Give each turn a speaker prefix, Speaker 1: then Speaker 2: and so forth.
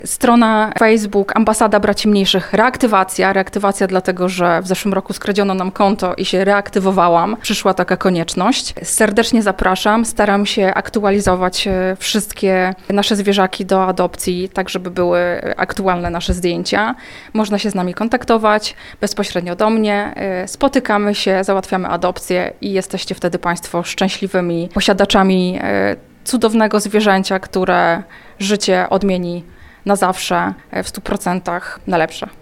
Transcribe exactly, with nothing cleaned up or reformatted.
Speaker 1: Strona Facebook, Ambasada Braci Mniejszych, reaktywacja. Reaktywacja dlatego, że w zeszłym roku skradziono nam konto i się reaktywowałam. Przyszła taka konieczność. Serdecznie zapraszam. Staram się aktualizować wszystkie nasze zwierzaki do adopcji, tak żeby były aktualne nasze zdjęcia. Można się z nami kontaktować bezpośrednio do mnie. Spotykamy się, załatwiamy adopcję i jesteście wtedy Państwo szczęśliwymi posiadaczami cudownego zwierzęcia, które życie odmieni na zawsze w stu procentach na lepsze.